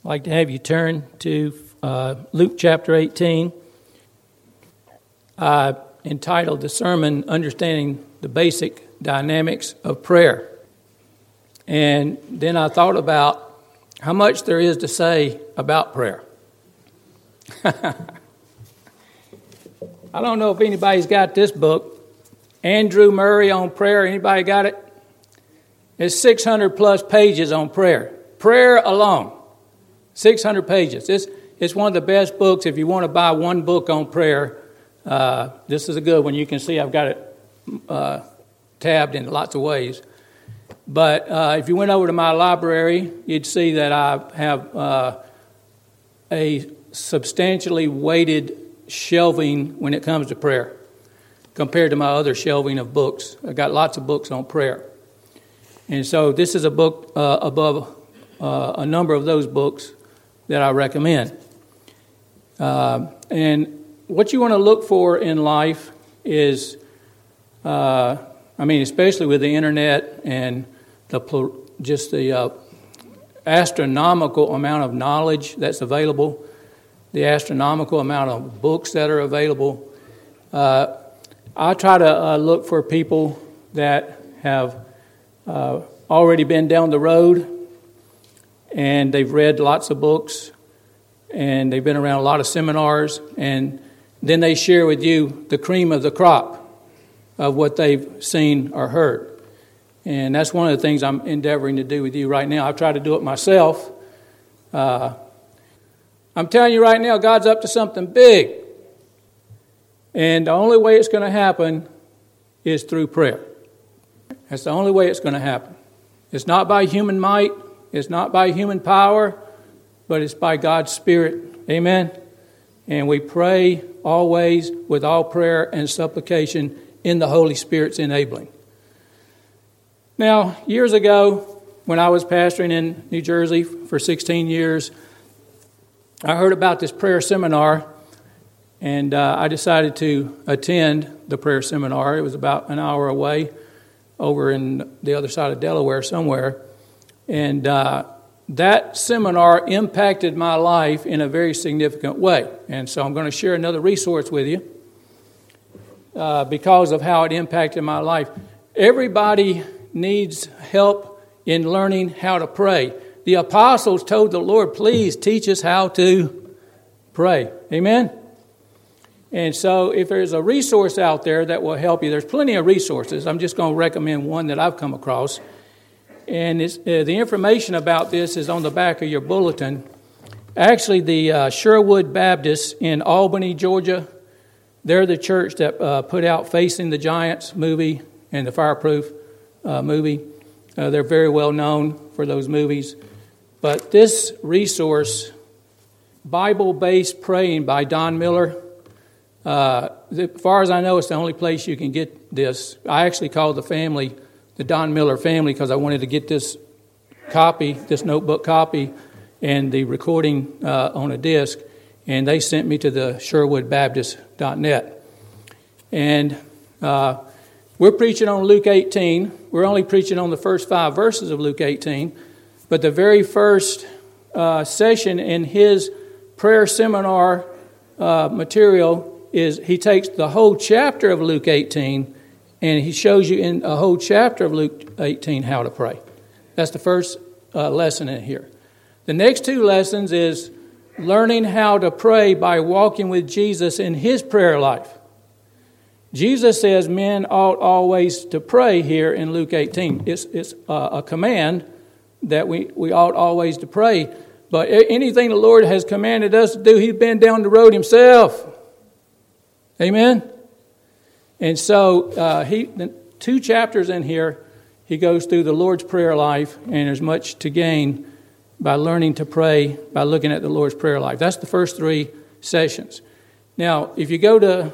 I'd like to have you turn to Luke chapter 18. I entitled the sermon, Understanding the Basic Dynamics of Prayer. And then I thought about how much there is to say about prayer. I don't know if anybody's got this book, Andrew Murray on Prayer. Anybody got it? It's 600 plus pages on prayer. Prayer alone, 600 pages. It's one of the best books if you want to buy one book on prayer. This is a good one. You can see I've got it tabbed in lots of ways. But if you went over to my library, you'd see that I have a substantially weighted shelving when it comes to prayer compared to my other shelving of books. I've got lots of books on prayer. And so this is a book above a number of those books that I recommend. And what you want to look for in life is, especially with the internet and the astronomical amount of knowledge that's available, the astronomical amount of books that are available. I try to look for people that have already been down the road and they've read lots of books and they've been around a lot of seminars, and then they share with you the cream of the crop of what they've seen or heard. And that's one of the things I'm endeavoring to do with you right now. I've tried to do it myself. I'm telling you right now, God's up to something big. And the only way it's going to happen is through prayer. That's the only way it's going to happen. It's not by human might. It's not by human power. But it's by God's Spirit. Amen? And we pray always with all prayer and supplication in the Holy Spirit's enabling. Now, years ago, when I was pastoring in New Jersey for 16 years, I heard about this prayer seminar, and I decided to attend the prayer seminar. It was about an hour away over in the other side of Delaware somewhere. And that seminar impacted my life in a very significant way. And so I'm going to share another resource with you because of how it impacted my life. Everybody needs help in learning how to pray. The apostles told the Lord, please teach us how to pray. Amen? And so if there's a resource out there that will help you, there's plenty of resources. I'm just going to recommend one that I've come across. And the information about this is on the back of your bulletin. Actually, the Sherwood Baptists in Albany, Georgia, they're the church that put out Facing the Giants movie and the Fireproof movie. They're very well known for those movies. But this resource, Bible-Based Praying by Don Miller, as far as I know, it's the only place you can get this. I actually called the family the Don Miller family because I wanted to get this copy, this notebook copy, and the recording on a disc. And they sent me to the SherwoodBaptist.net. And we're preaching on Luke 18. We're only preaching on the first 5 verses of Luke 18. But the very first session in his prayer seminar material is he takes the whole chapter of Luke 18 and he shows you in a whole chapter of Luke 18 how to pray. That's the first lesson in here. The next 2 lessons is learning how to pray by walking with Jesus in his prayer life. Jesus says men ought always to pray here in Luke 18. It's a command that we ought always to pray. But anything the Lord has commanded us to do, he's been down the road himself. Amen? And so the 2 chapters in here, he goes through the Lord's Prayer life, and there's much to gain by learning to pray, by looking at the Lord's Prayer life. That's the first 3 sessions. Now, if you go to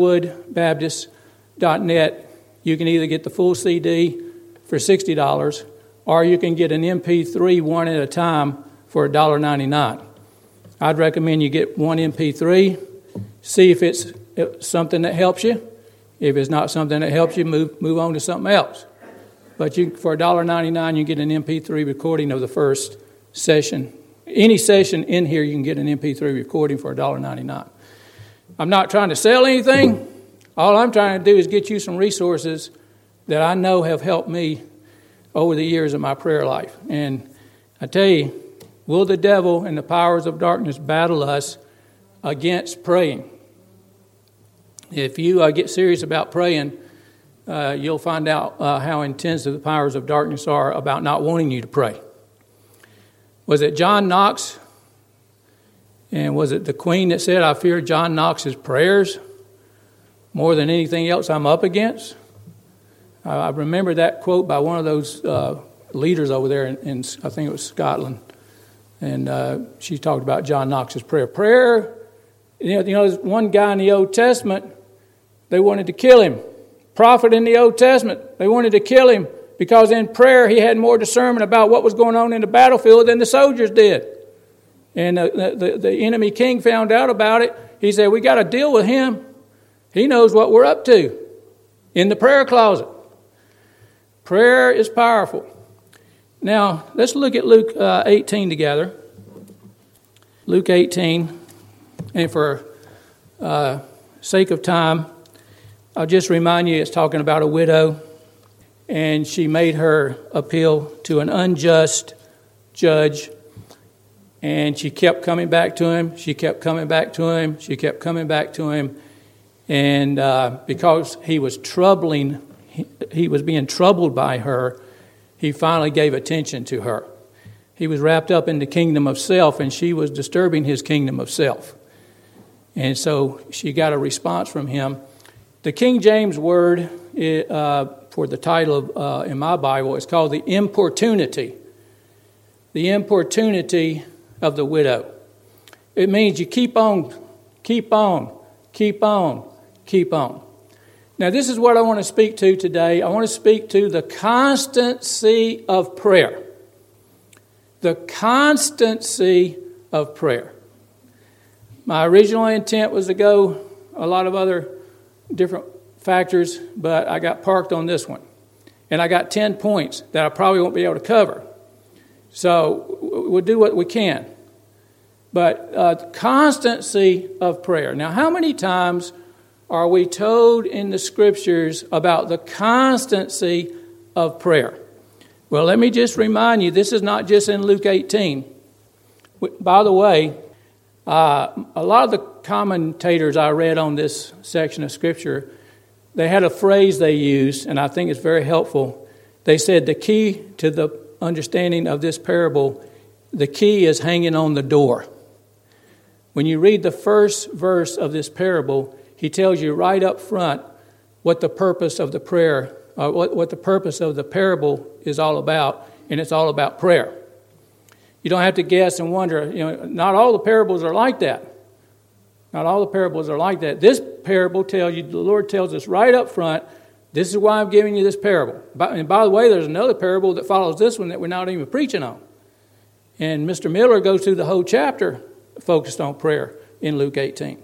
SherwoodBaptist.net, you can either get the full CD for $60, or you can get an MP3 one at a time for $1.99. I'd recommend you get one MP3, see if it's something that helps you. If it's not something that helps you, move on to something else. But for $1.99, you get an MP3 recording of the first session Any session in here, you can get an MP3 recording for $1.99. I'm not trying to sell anything. All I'm trying to do is get you some resources that I know have helped me over the years of my prayer life. And I tell you, will the devil and the powers of darkness battle us against praying? If you get serious about praying, you'll find out how intensive the powers of darkness are about not wanting you to pray. Was it John Knox? And was it the Queen that said, I fear John Knox's prayers more than anything else I'm up against? I remember that quote by one of those leaders over there in I think it was Scotland. And she talked about John Knox's prayer. Prayer, there's one guy in the Old Testament, they wanted to kill him. Prophet in the Old Testament, they wanted to kill him because in prayer he had more discernment about what was going on in the battlefield than the soldiers did. And the enemy king found out about it. He said, we got to deal with him. He knows what we're up to in the prayer closet. Prayer is powerful. Now, let's look at Luke 18 together. Luke 18. And for sake of time, I'll just remind you it's talking about a widow. And she made her appeal to an unjust judge. And she kept coming back to him. She kept coming back to him. She kept coming back to him. And because he was being troubled by her, he finally gave attention to her. He was wrapped up in the kingdom of self, and she was disturbing his kingdom of self. And so she got a response from him. The King James word for the title in my Bible is called the importunity. The importunity of the widow. It means you keep on, keep on, keep on, keep on. Now, this is what I want to speak to today. I want to speak to the constancy of prayer. The constancy of prayer. My original intent was to go a lot of other different factors, but I got parked on this one. And I got 10 points that I probably won't be able to cover. So we'll do what we can. But constancy of prayer. Now, how many times are we told in the Scriptures about the constancy of prayer? Well, let me just remind you, this is not just in Luke 18. By the way, a lot of the commentators I read on this section of Scripture, they had a phrase they used, and I think it's very helpful. They said the key to the understanding of this parable, the key is hanging on the door. When you read the first verse of this parable, he tells you right up front what the purpose of the prayer, what the purpose of the parable is all about, and it's all about prayer. You don't have to guess and wonder. Not all the parables are like that. Not all the parables are like that. This parable tells you, the Lord tells us right up front, this is why I'm giving you this parable. And by the way, there's another parable that follows this one that we're not even preaching on. And Mr. Miller goes through the whole chapter focused on prayer in Luke 18.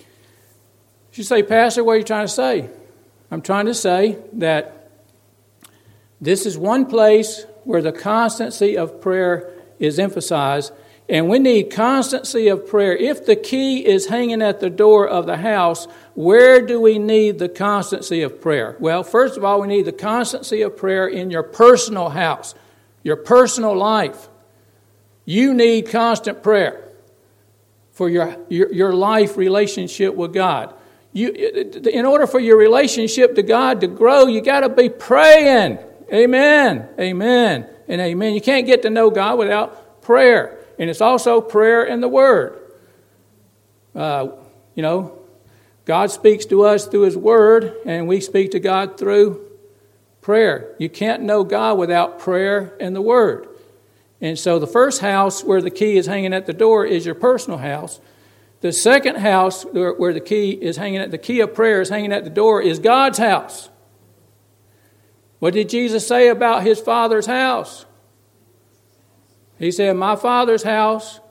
You say, Pastor, what are you trying to say? I'm trying to say that this is one place where the constancy of prayer is emphasized, and we need constancy of prayer. If the key is hanging at the door of the house, where do we need the constancy of prayer? Well, first of all, we need the constancy of prayer in your personal house, your personal life. You need constant prayer for your life relationship with God. In order for your relationship to God to grow, you got to be praying. Amen, amen, and amen. You can't get to know God without prayer. And it's also prayer in the Word. God speaks to us through His Word, and we speak to God through prayer. You can't know God without prayer and the Word. And so the first house where the key is hanging at the door is your personal house. The second house where the key of prayer is hanging at the door is God's house. What did Jesus say about His Father's house? He said, my Father's house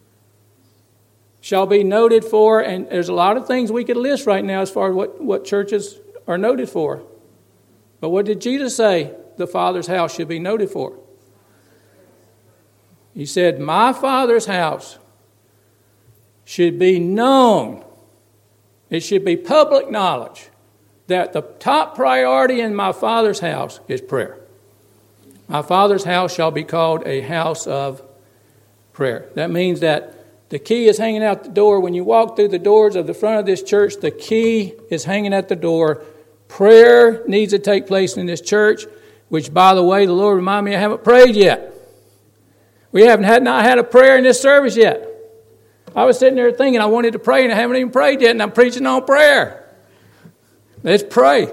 shall be noted for, and there's a lot of things we could list right now as far as what churches are noted for. But what did Jesus say the Father's house should be noted for? He said, my Father's house should be known. It should be public knowledge that the top priority in my Father's house is prayer. My Father's house shall be called a house of prayer. That means that the key is hanging out the door. When you walk through the doors of the front of this church, the key is hanging at the door. Prayer needs to take place in this church, which, by the way, the Lord reminded me I haven't prayed yet. We haven't not had a prayer in this service yet. I was sitting there thinking I wanted to pray, and I haven't even prayed yet, and I'm preaching on prayer. Let's pray.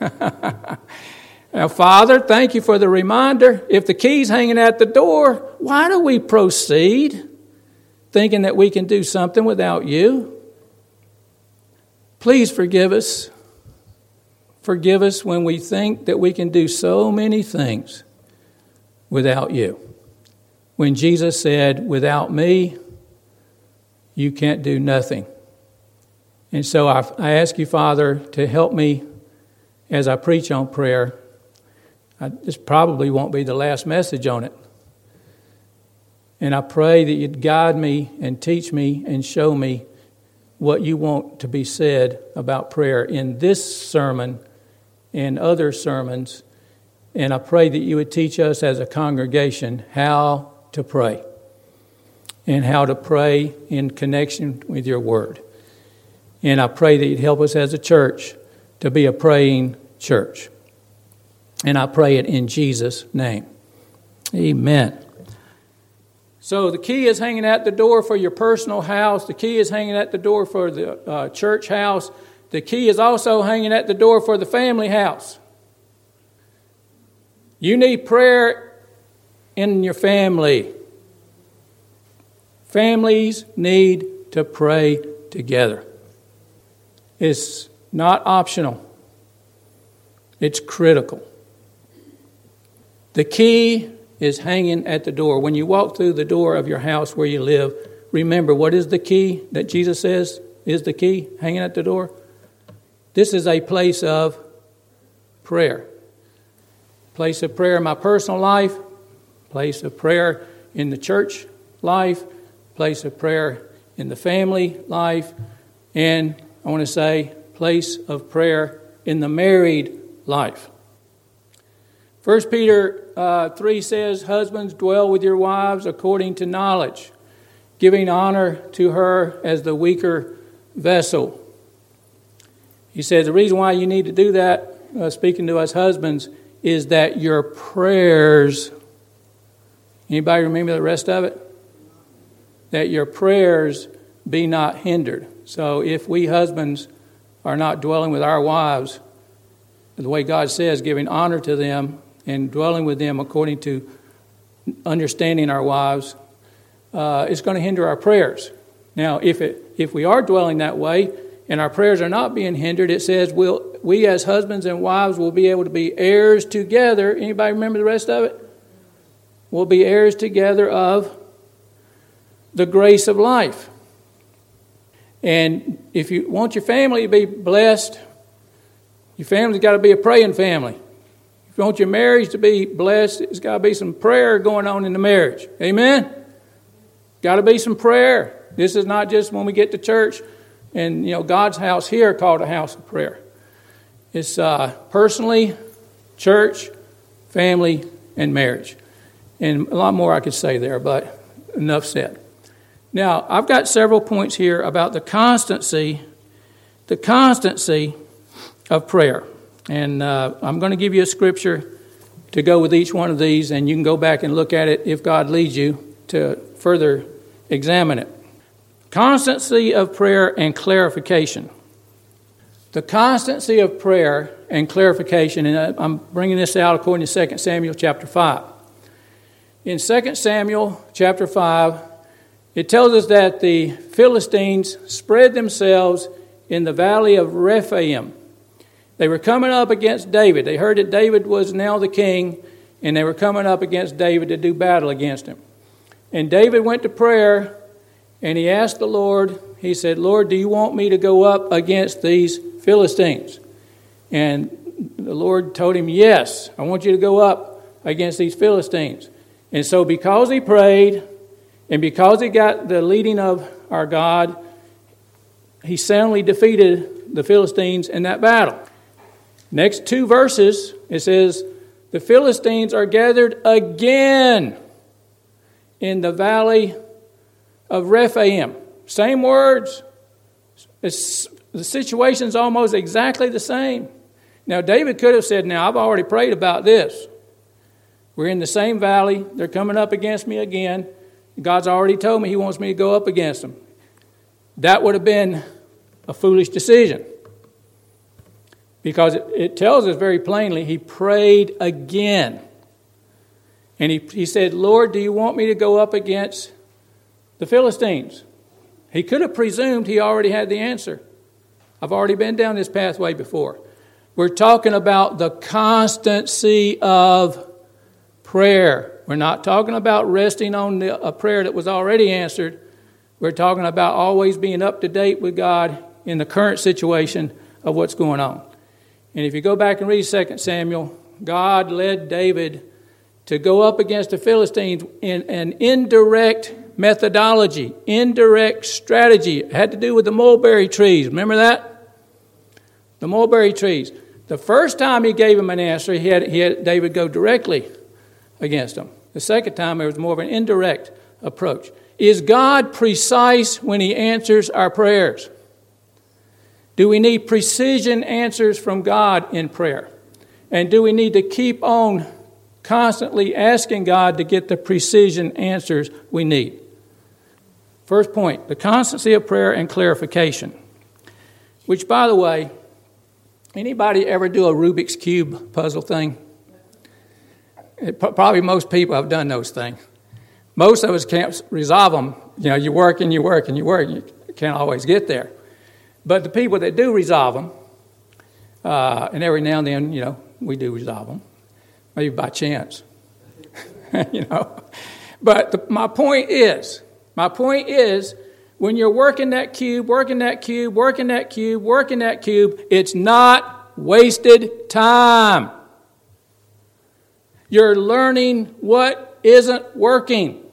Now, Father, thank you for the reminder. If the key's hanging at the door, why do we proceed thinking that we can do something without you? Please forgive us. Forgive us when we think that we can do so many things without you. When Jesus said, without me, you can't do nothing. And so I ask you, Father, to help me as I preach on prayer. This probably won't be the last message on it. And I pray that you'd guide me and teach me and show me what you want to be said about prayer in this sermon and other sermons. And I pray that you would teach us as a congregation how to pray and how to pray in connection with your word. And I pray that you'd help us as a church to be a praying church. And I pray it in Jesus' name. Amen. So the key is hanging at the door for your personal house. The key is hanging at the door for the church house. The key is also hanging at the door for the family house. You need prayer in your family. Families need to pray together. It's not optional. It's critical. The key is hanging at the door. When you walk through the door of your house where you live, remember, what is the key that Jesus says is the key hanging at the door? This is a place of prayer. Place of prayer in my personal life, place of prayer in the church life, place of prayer in the family life, and I want to say place of prayer in the married life. 1 Peter 3 says, husbands, dwell with your wives according to knowledge, giving honor to her as the weaker vessel. He says the reason why you need to do that, speaking to us husbands, is that your prayers, anybody remember the rest of it? That your prayers be not hindered. So if we husbands are not dwelling with our wives the way God says, giving honor to them and dwelling with them according to understanding our wives, it's going to hinder our prayers. Now, if we are dwelling that way and our prayers are not being hindered, it says we as husbands and wives will be able to be heirs together. Anybody remember the rest of it? We'll be heirs together of the grace of life. And if you want your family to be blessed, your family's got to be a praying family. If you want your marriage to be blessed, there's got to be some prayer going on in the marriage. Amen? Got to be some prayer. This is not just when we get to church and, God's house here called a house of prayer. It's personally, church, family, and marriage. And a lot more I could say there, but enough said. Now, I've got several points here about the constancy of prayer. And I'm going to give you a scripture to go with each one of these, and you can go back and look at it if God leads you to further examine it. Constancy of prayer and clarification. The constancy of prayer and clarification, and I'm bringing this out according to 2 Samuel chapter 5. In 2 Samuel chapter 5, it tells us that the Philistines spread themselves in the valley of Rephaim. They were coming up against David. They heard that David was now the king, and they were coming up against David to do battle against him. And David went to prayer, and he asked the Lord, he said, Lord, do you want me to go up against these Philistines? And the Lord told him, yes, I want you to go up against these Philistines. And so because he prayed, And because he got the leading of our God, he soundly defeated the Philistines in that battle. Next 2 verses, it says, the Philistines are gathered again in the valley of Rephaim. Same words. The situation's almost exactly the same. Now, David could have said, now, I've already prayed about this. We're in the same valley. They're coming up against me again. God's already told me he wants me to go up against them. That would have been a foolish decision. Because it tells us very plainly, he prayed again. And he said, Lord, do you want me to go up against the Philistines? He could have presumed he already had the answer. I've already been down this pathway before. We're talking about the constancy of prayer. We're not talking about resting on a prayer that was already answered. We're talking about always being up to date with God in the current situation of what's going on. And if you go back and read 2 Samuel, God led David to go up against the Philistines in an indirect methodology, indirect strategy. It had to do with the mulberry trees. Remember that? The mulberry trees. The first time he gave him an answer, he had David go directly against them. The second time, there was more of an indirect approach. Is God precise when he answers our prayers? Do we need precision answers from God in prayer? And do we need to keep on constantly asking God to get the precision answers we need? First point, the constancy of prayer and clarification. Which, by the way, anybody ever do a Rubik's Cube puzzle thing? Probably most people have done those things. Most of us can't resolve them. You know, you work and you work and you work. You can't always get there. But the people that do resolve them, and every now and then, you know, we do resolve them, maybe by chance, you know. But my point is, when you're working that cube, it's not wasted time. You're learning what isn't working.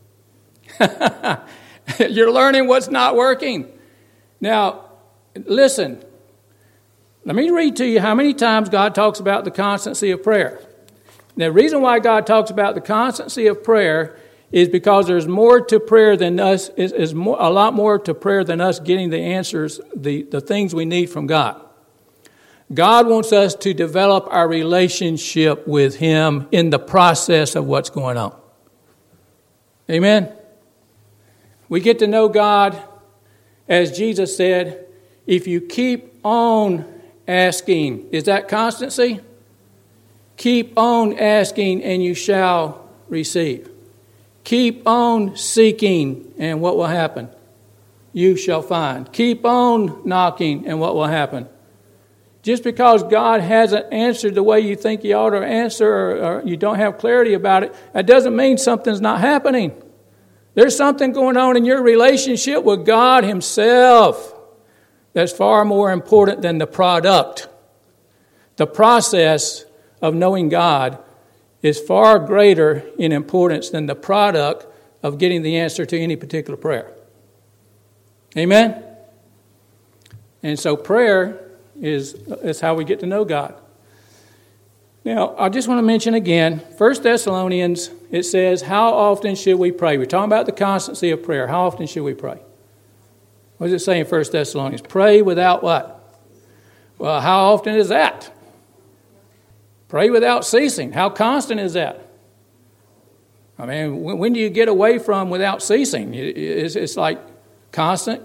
You're learning what's not working. Now, listen. Let me read to you how many times God talks about the constancy of prayer. Now, the reason why God talks about the constancy of prayer is because there's more to prayer than us, a lot more to prayer than us getting the answers, the things we need from God. God wants us to develop our relationship with him in the process of what's going on. Amen? We get to know God, as Jesus said, if you keep on asking. Is that constancy? Keep on asking and you shall receive. Keep on seeking and what will happen? You shall find. Keep on knocking and what will happen? Just because God hasn't answered the way you think he ought to answer or you don't have clarity about it, that doesn't mean something's not happening. There's something going on in your relationship with God himself that's far more important than the product. The process of knowing God is far greater in importance than the product of getting the answer to any particular prayer. Amen? And so prayer is how we get to know God. Now, I just want to mention again, 1 Thessalonians, it says, how often should we pray? We're talking about the constancy of prayer. How often should we pray? What does it say in 1 Thessalonians? Pray without what? Well, how often is that? Pray without ceasing. How constant is that? I mean, when do you get away from without ceasing? It's like constant.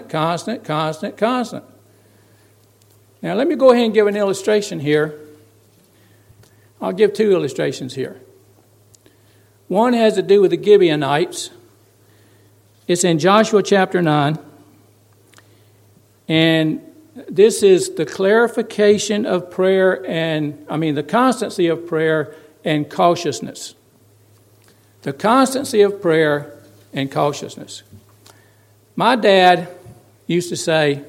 Now, let me go ahead and give an illustration here. I'll give 2 illustrations here. One has to do with the Gibeonites. It's in Joshua chapter 9. And this is the clarification of prayer the constancy of prayer and cautiousness. The constancy of prayer and cautiousness. My dad used to say,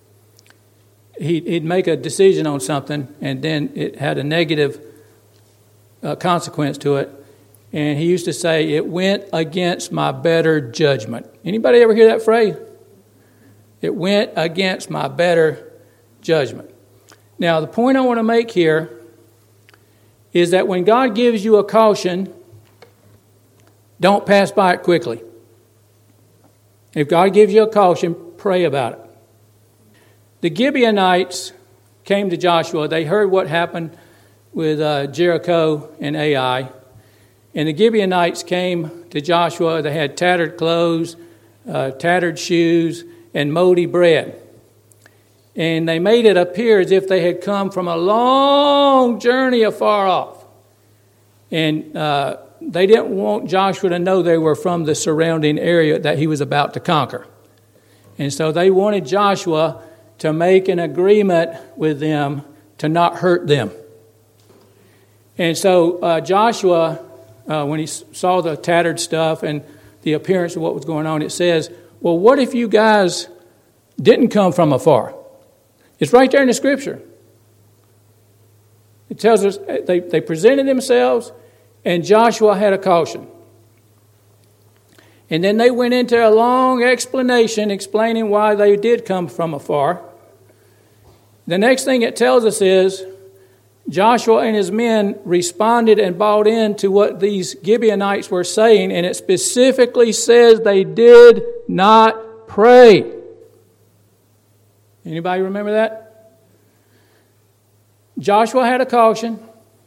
he'd make a decision on something and then it had a negative consequence to it. And he used to say, it went against my better judgment. Anybody ever hear that phrase? It went against my better judgment. Now, the point I want to make here is that when God gives you a caution, don't pass by it quickly. If God gives you a caution, pray about it. The Gibeonites came to Joshua. They heard what happened with Jericho and Ai. And the Gibeonites came to Joshua. They had tattered clothes, tattered shoes, and moldy bread. And they made it appear as if they had come from a long journey afar off. And they didn't want Joshua to know they were from the surrounding area that he was about to conquer. And so they wanted Joshua to make an agreement with them to not hurt them. And so Joshua, when he saw the tattered stuff and the appearance of what was going on, it says, well, what if you guys didn't come from afar? It's right there in the Scripture. It tells us they presented themselves, and Joshua had a caution. And then they went into a long explanation explaining why they did come from afar. The next thing it tells us is Joshua and his men responded and bought into what these Gibeonites were saying, and it specifically says they did not pray. Anybody remember that? Joshua had a caution.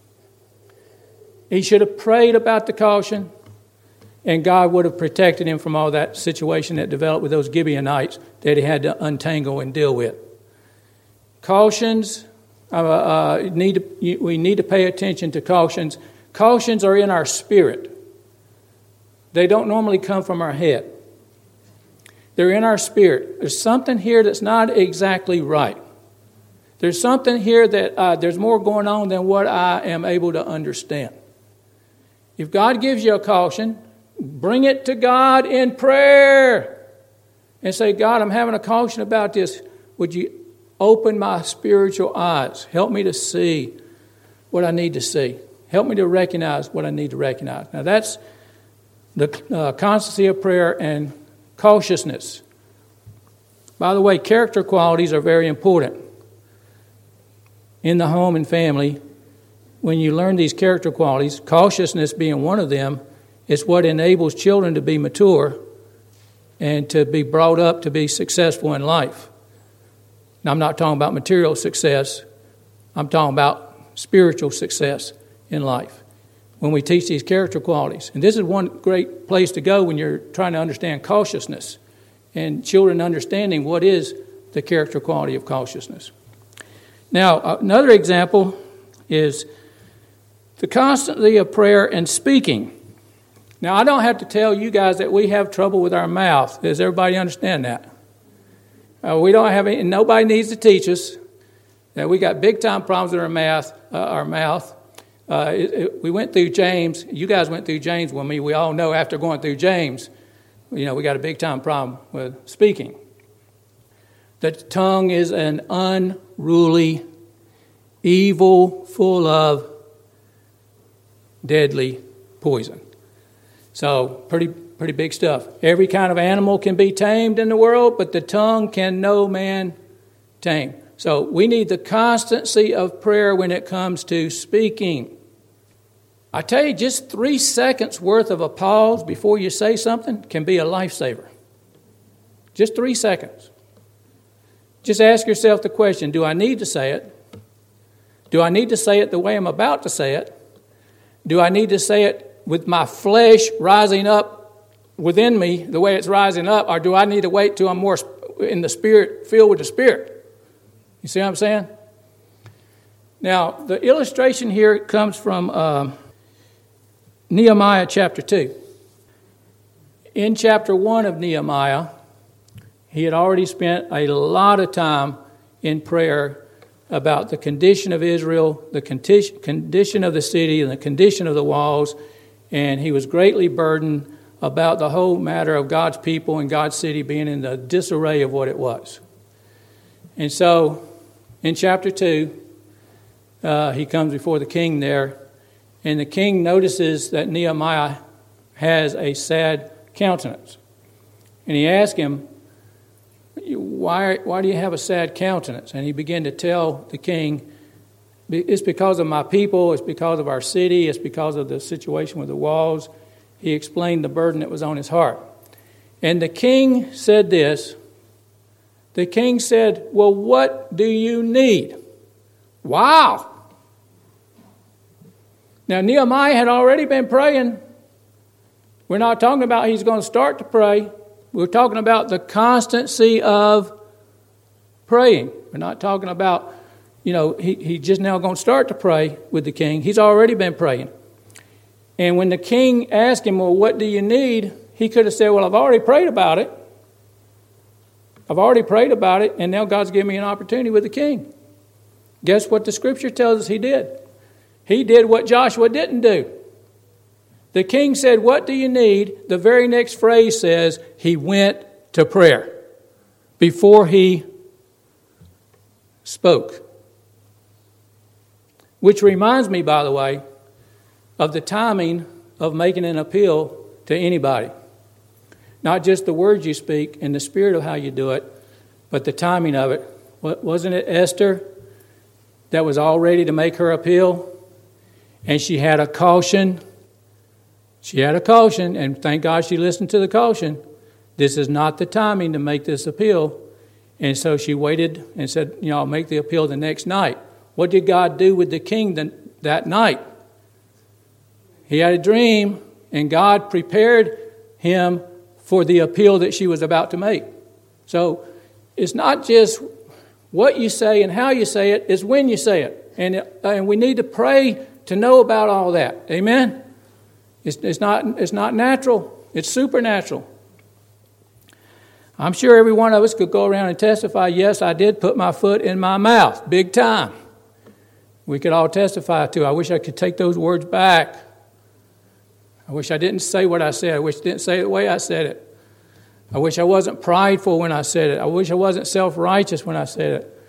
He should have prayed about the caution, and God would have protected him from all that situation that developed with those Gibeonites that he had to untangle and deal with. Cautions, we need to pay attention to cautions. Cautions are in our spirit. They don't normally come from our head. They're in our spirit. There's something here that's not exactly right. There's something here that there's more going on than what I am able to understand. If God gives you a caution, bring it to God in prayer and say, God, I'm having a caution about this. Would you open my spiritual eyes? Help me to see what I need to see. Help me to recognize what I need to recognize. Now that's the constancy of prayer and cautiousness. By the way, character qualities are very important in the home and family. When you learn these character qualities, cautiousness being one of them, is what enables children to be mature and to be brought up to be successful in life. Now, I'm not talking about material success. I'm talking about spiritual success in life when we teach these character qualities. And this is one great place to go when you're trying to understand cautiousness and children understanding what is the character quality of cautiousness. Now, another example is the constancy of prayer and speaking. Now, I don't have to tell you guys that we have trouble with our mouth. Does everybody understand that? We don't have any, nobody needs to teach us that we got big time problems with our mouth. We went through James. You guys went through James with me. We all know after going through James, we got a big time problem with speaking. The tongue is an unruly, evil, full of deadly poison. So pretty big stuff. Every kind of animal can be tamed in the world, but the tongue can no man tame. So we need the constancy of prayer when it comes to speaking. I tell you, just 3 seconds worth of a pause before you say something can be a lifesaver. Just 3 seconds. Just ask yourself the question, do I need to say it? Do I need to say it the way I'm about to say it? Do I need to say it with my flesh rising up within me the way it's rising up? Or do I need to wait till I'm more in the Spirit, filled with the Spirit? You see what I'm saying? Now, the illustration here comes from Nehemiah chapter 2. In chapter 1 of Nehemiah, he had already spent a lot of time in prayer about the condition of Israel, the condition of the city, and the condition of the walls. And he was greatly burdened about the whole matter of God's people and God's city being in the disarray of what it was. And so, in chapter 2, he comes before the king there, And the king notices that Nehemiah has a sad countenance. And he asked him, why do you have a sad countenance? And he began to tell the king, it's because of my people, it's because of our city, it's because of the situation with the walls. He explained the burden that was on his heart. And the king said this. The king said, well, what do you need? Wow. Now, Nehemiah had already been praying. We're not talking about he's going to start to pray. We're talking about the constancy of praying. We're not talking about, he just now going to start to pray with the king. He's already been praying. And when the king asked him, well, what do you need? He could have said, well, I've already prayed about it. And now God's given me an opportunity with the king. Guess what the scripture tells us he did? He did what Joshua didn't do. The king said, what do you need? The very next phrase says, he went to prayer before he spoke. Which reminds me, by the way, of the timing of making an appeal to anybody. Not just the words you speak and the spirit of how you do it, but the timing of it. Wasn't it Esther that was all ready to make her appeal? And she had a caution. And thank God she listened to the caution. This is not the timing to make this appeal. And so she waited and said, I'll make the appeal the next night. What did God do with the king that night? He had a dream, and God prepared him for the appeal that she was about to make. So it's not just what you say and how you say it, it's when you say it. And we need to pray to know about all that. Amen? It's not natural. It's supernatural. I'm sure every one of us could go around and testify, yes, I did put my foot in my mouth, big time. We could all testify to. I wish I could take those words back. I wish I didn't say what I said. I wish I didn't say it the way I said it. I wish I wasn't prideful when I said it. I wish I wasn't self-righteous when I said it.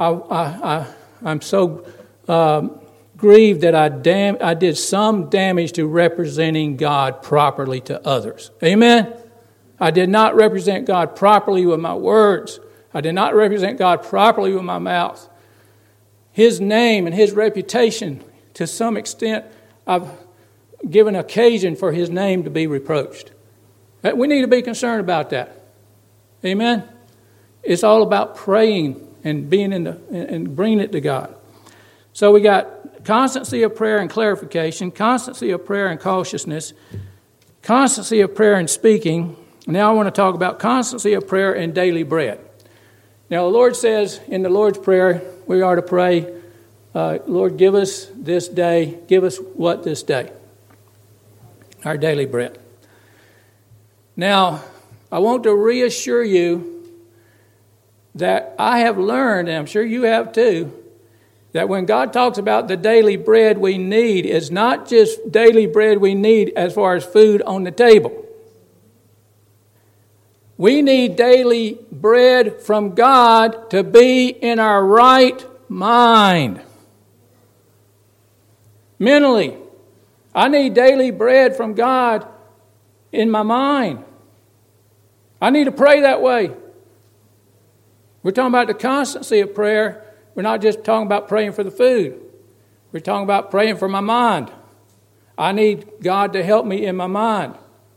I'm so grieved that I did some damage to representing God properly to others. Amen? I did not represent God properly with my words. I did not represent God properly with my mouth. His name and His reputation, to some extent, I've given occasion for His name to be reproached. We need to be concerned about that. Amen? It's all about praying and being and bringing it to God. So we got constancy of prayer and clarification, constancy of prayer and cautiousness, constancy of prayer and speaking. Now I want to talk about constancy of prayer and daily bread. Now the Lord says in the Lord's Prayer, we are to pray, Lord, give us this day, give us what this day? Our daily bread. Now, I want to reassure you that I have learned, and I'm sure you have too, that when God talks about the daily bread we need, it's not just daily bread we need as far as food on the table. We need daily bread from God to be in our right mind. Mentally, I need daily bread from God in my mind. I need to pray that way. We're talking about the constancy of prayer. We're not just talking about praying for the food. We're talking about praying for my mind. I need God to help me in my mind.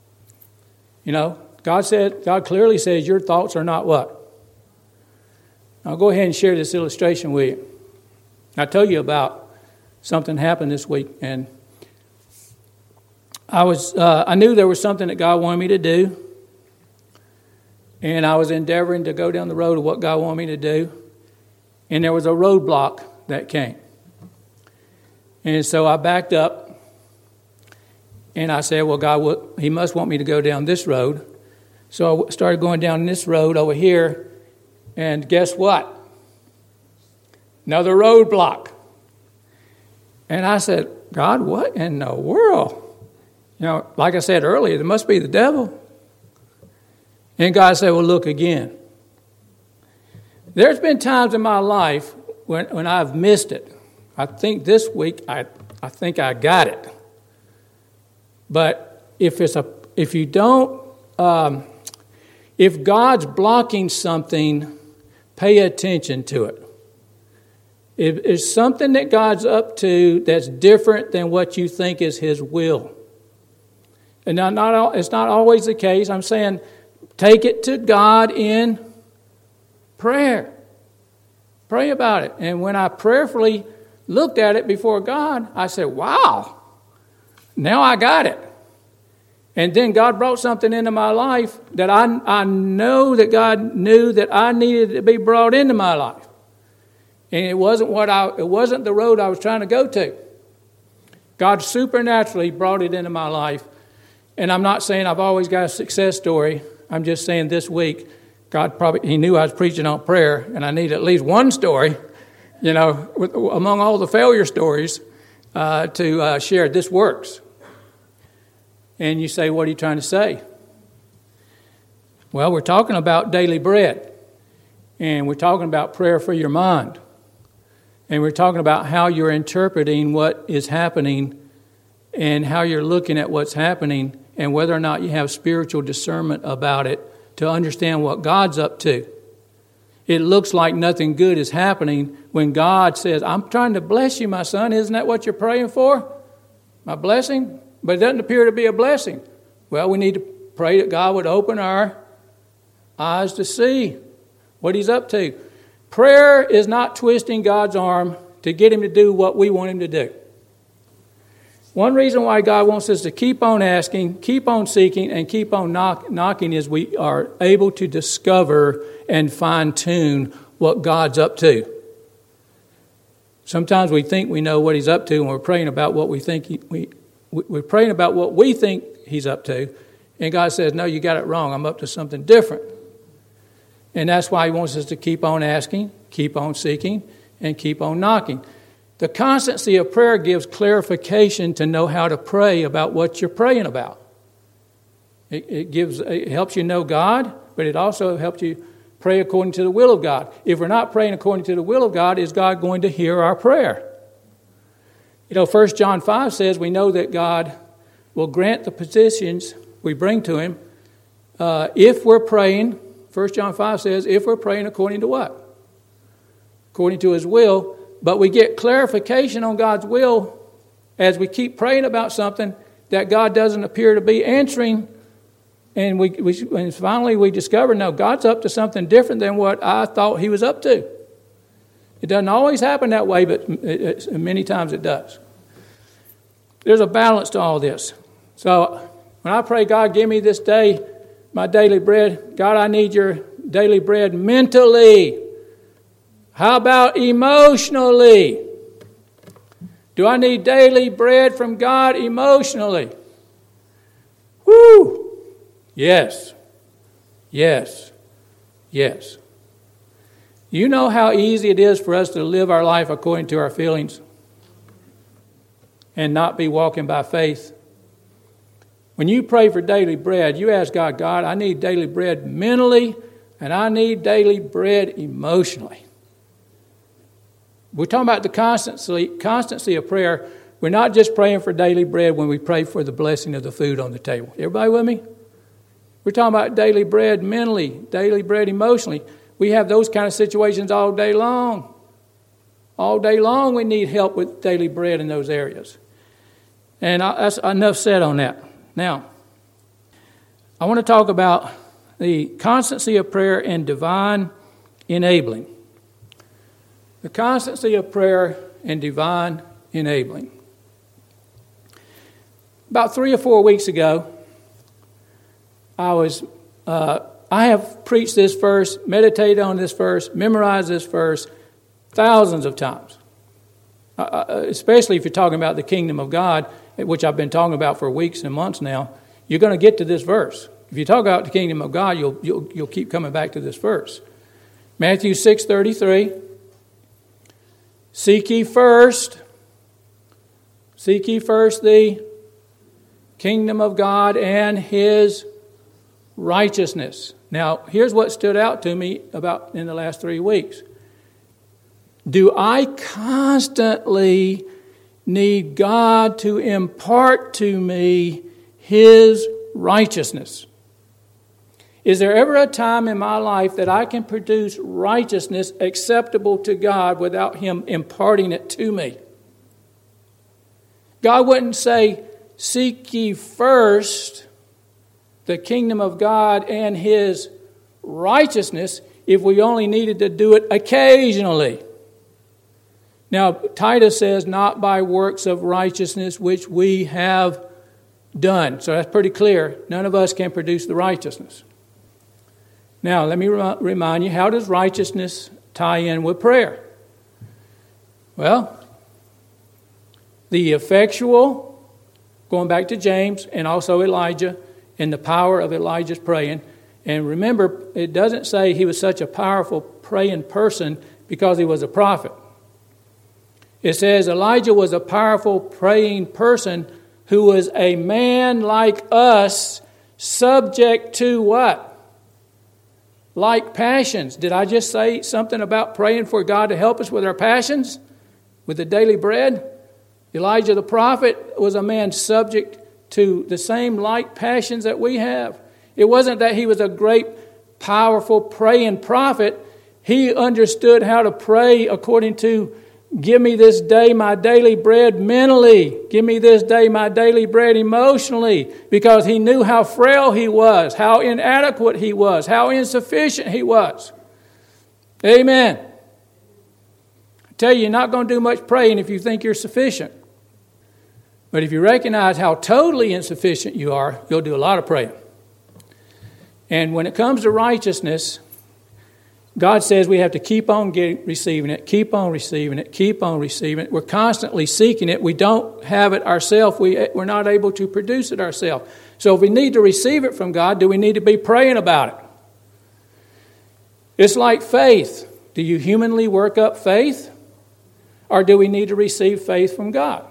God clearly says your thoughts are not what? I'll go ahead and share this illustration with you. I tell you about something happened this week, and I knew there was something that God wanted me to do, and I was endeavoring to go down the road of what God wanted me to do, and there was a roadblock that came. And so I backed up, and I said, well, God, He must want me to go down this road. So I started going down this road over here, and guess what? Another roadblock. And I said, God, what in the world? Like I said earlier, there must be the devil. And God said, well, look again. There's been times in my life when I've missed it. I think this week I I think I got it. But if God's blocking something, pay attention to it. If it's something that God's up to that's different than what you think is His will. And now, it's not always the case. I'm saying take it to God in prayer. Pray about it. And when I prayerfully looked at it before God, I said, wow, now I got it. And then God brought something into my life that I know that God knew that I needed to be brought into my life. And it wasn't the road I was trying to go to. God supernaturally brought it into my life. And I'm not saying I've always got a success story. I'm just saying this week, God He knew I was preaching on prayer, and I need at least one story, among all the failure stories, to share. This works. And you say, what are you trying to say? Well, we're talking about daily bread. And we're talking about prayer for your mind. And we're talking about how you're interpreting what is happening and how you're looking at what's happening and whether or not you have spiritual discernment about it to understand what God's up to. It looks like nothing good is happening when God says, I'm trying to bless you, my son. Isn't that what you're praying for? My blessing? But it doesn't appear to be a blessing. Well, we need to pray that God would open our eyes to see what He's up to. Prayer is not twisting God's arm to get Him to do what we want Him to do. One reason why God wants us to keep on asking, keep on seeking, and keep on knocking is we are able to discover and fine-tune what God's up to. Sometimes we think we know what He's up to, and we're praying about what we think we're praying about what we think He's up to, and God says, no, you got it wrong. I'm up to something different. And that's why He wants us to keep on asking, keep on seeking, and keep on knocking. The constancy of prayer gives clarification to know how to pray about what you're praying about. It helps you know God, but it also helps you pray according to the will of God. If we're not praying according to the will of God, is God going to hear our prayer? 1 John 5 says we know that God will grant the petitions we bring to Him if we're praying. 1 John 5 says if we're praying according to what? According to His will. But we get clarification on God's will as we keep praying about something that God doesn't appear to be answering. And and finally we discover, no, God's up to something different than what I thought He was up to. It doesn't always happen that way, but many times it does. There's a balance to all this. So when I pray, God, give me this day my daily bread. God, I need your daily bread mentally. How about emotionally? Do I need daily bread from God emotionally? Woo! Yes. Yes. Yes. You know how easy it is for us to live our life according to our feelings and not be walking by faith. When you pray for daily bread, you ask God, God, I need daily bread mentally and I need daily bread emotionally. We're talking about the constancy of prayer. We're not just praying for daily bread when we pray for the blessing of the food on the table. Everybody with me? We're talking about daily bread mentally, daily bread emotionally. We have those kind of situations all day long. All day long we need help with daily bread in those areas. And that's enough said on that. Now, I want to talk about the constancy of prayer and divine enabling. The constancy of prayer and divine enabling. About 3 or 4 weeks ago, I have preached this verse, meditated on this verse, memorized this verse thousands of times. Especially if you're talking about the kingdom of God, which I've been talking about for weeks and months now, you're going to get to this verse. If you talk about the kingdom of God, you'll keep coming back to this verse. Matthew 6:33. Seek ye first the kingdom of God and His righteousness. Now, here's what stood out to me about in the last 3 weeks. Do I constantly need God to impart to me His righteousness. Is there ever a time in my life that I can produce righteousness acceptable to God without Him imparting it to me? God wouldn't say, seek ye first the kingdom of God and His righteousness if we only needed to do it occasionally. Now, Titus says, not by works of righteousness which we have done. So that's pretty clear. None of us can produce the righteousness. Now, let me remind you, how does righteousness tie in with prayer? Well, the effectual, going back to James and also Elijah, and the power of Elijah's praying. And remember, it doesn't say he was such a powerful praying person because he was a prophet. It says Elijah was a powerful praying person who was a man like us, subject to what? Like passions. Did I just say something about praying for God to help us with our passions? With the daily bread? Elijah the prophet was a man subject to the same like passions that we have. It wasn't that he was a great, powerful praying prophet. He understood how to pray according to, give me this day my daily bread mentally. Give me this day my daily bread emotionally. Because he knew how frail he was, how inadequate he was, how insufficient he was. Amen. I tell you, you're not going to do much praying if you think you're sufficient. But if you recognize how totally insufficient you are, you'll do a lot of praying. And when it comes to righteousness, God says we have to keep on receiving it, keep on receiving it, keep on receiving it. We're constantly seeking it. We don't have it ourselves. We're not able to produce it ourselves. So if we need to receive it from God, do we need to be praying about it? It's like faith. Do you humanly work up faith? Or do we need to receive faith from God?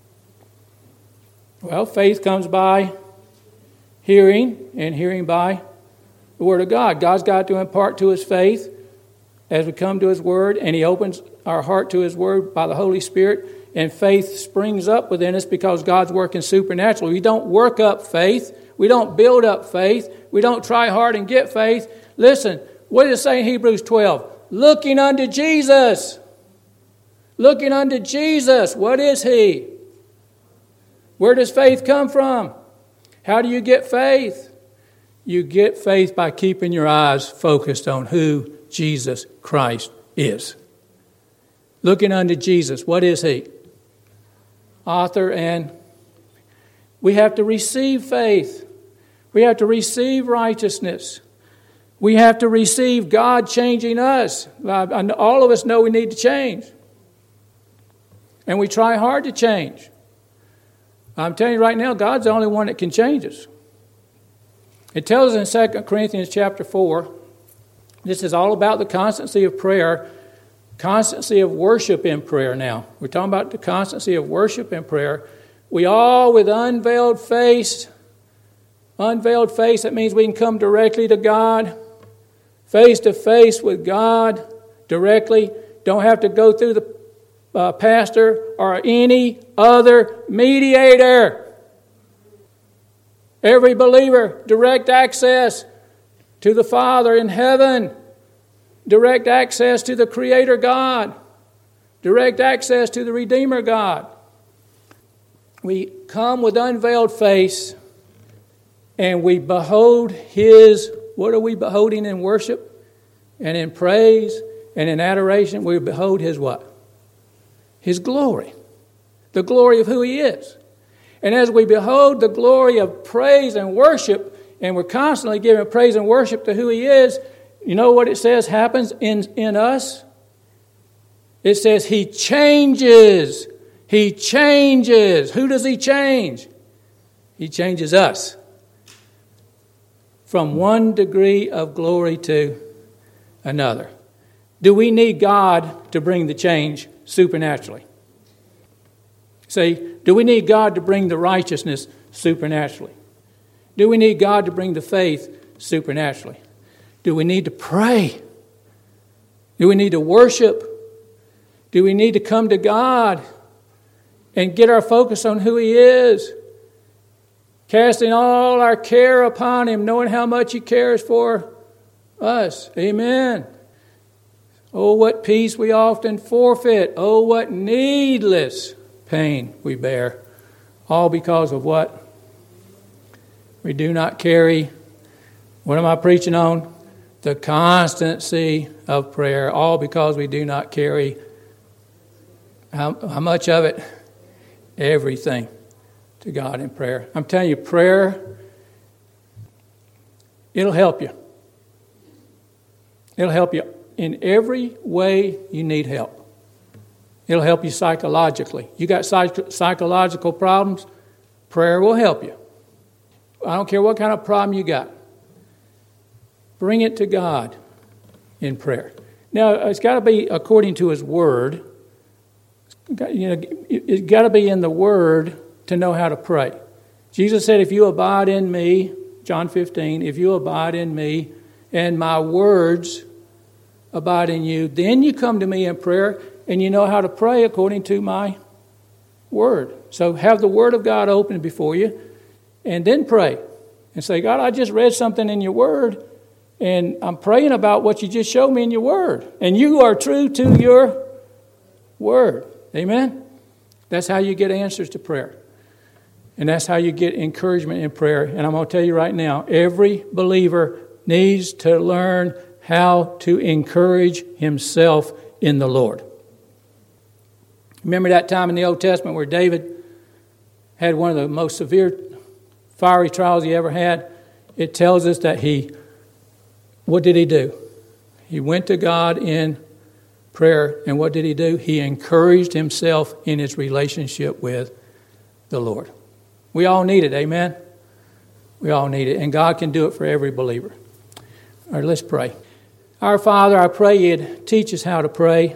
Well, faith comes by hearing, and hearing by the Word of God. God's got to impart to us faith as we come to His Word, and He opens our heart to His Word by the Holy Spirit, and faith springs up within us because God's working supernaturally. We don't work up faith. We don't build up faith. We don't try hard and get faith. Listen, what does it say in Hebrews 12? Looking unto Jesus. Looking unto Jesus. What is He? Where does faith come from? How do you get faith? You get faith by keeping your eyes focused on who Jesus Christ is. Looking unto Jesus. What is He? Author, and we have to receive faith. We have to receive righteousness. We have to receive God changing us. All of us know we need to change. And we try hard to change. I'm telling you right now, God's the only one that can change us. It tells us in 2 Corinthians chapter 4, this is all about the constancy of prayer, constancy of worship in prayer now. We're talking about the constancy of worship in prayer. We all with unveiled face, that means we can come directly to God, face to face with God directly. Don't have to go through the pastor or any other mediator. Every believer, direct access to the Father in heaven, direct access to the Creator God, direct access to the Redeemer God. We come with unveiled face and we behold His, what are we beholding in worship and in praise and in adoration? We behold His what? His glory. The glory of who He is. And as we behold the glory of praise and worship, and we're constantly giving praise and worship to who He is, you know what it says happens in us? It says He changes. He changes. Who does He change? He changes us. From one degree of glory to another. Do we need God to bring the change supernaturally? See, do we need God to bring the righteousness supernaturally? Do we need God to bring the faith supernaturally? Do we need to pray? Do we need to worship? Do we need to come to God and get our focus on who He is. Casting all our care upon Him, knowing how much He cares for us. Amen. Oh, what peace we often forfeit. Oh, what needless pain we bear. All because of what? We do not carry. What am I preaching on? The constancy of prayer. All because we do not carry. How much of it? Everything to God in prayer. I'm telling you, prayer, it'll help you. It'll help you in every way you need help. It'll help you psychologically. You got psychological problems, prayer will help you. I don't care what kind of problem you got. Bring it to God in prayer. Now, it's got to be according to His Word. It's got to be in the Word to know how to pray. Jesus said, if you abide in me, John 15, if you abide in me and my words abide in you, then you come to me in prayer and you know how to pray according to my Word. So have the Word of God open before you and then pray and say, God, I just read something in your Word and I'm praying about what you just showed me in your Word. And you are true to your Word. Amen? That's how you get answers to prayer. And that's how you get encouragement in prayer. And I'm going to tell you right now, every believer needs to learn how to encourage himself in the Lord. Remember that time in the Old Testament where David had one of the most severe fiery trials he ever had? It tells us that what did he do? He went to God in prayer, and what did he do? He encouraged himself in his relationship with the Lord. We all need it, amen? We all need it, and God can do it for every believer. All right, let's pray. Our Father, I pray You'd teach us how to pray.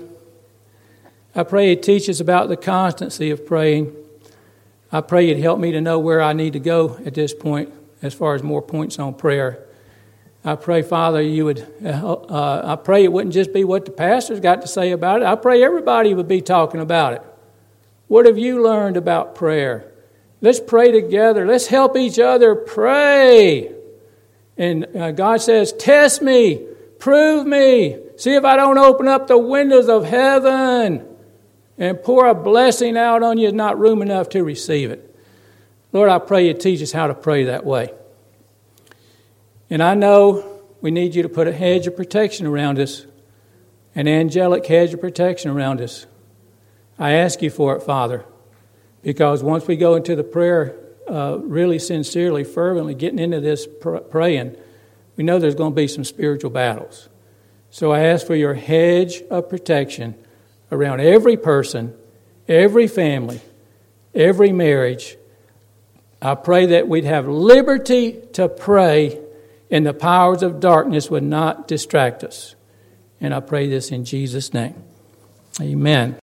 I pray You'd teach us about the constancy of praying. I pray You'd help me to know where I need to go at this point as far as more points on prayer. I pray, Father, You would, I pray it wouldn't just be what the pastors got to say about it. I pray everybody would be talking about it. What have you learned about prayer? Let's pray together. Let's help each other pray. And God says, test me, prove me. See if I don't open up the windows of heaven and pour a blessing out on you. There's not room enough to receive it. Lord, I pray You teach us how to pray that way. And I know we need You to put a hedge of protection around us, an angelic hedge of protection around us. I ask You for it, Father, because once we go into the prayer really sincerely, fervently, getting into this praying, we know there's going to be some spiritual battles. So I ask for Your hedge of protection around every person, every family, every marriage. I pray that we'd have liberty to pray and the powers of darkness would not distract us. And I pray this in Jesus' name. Amen.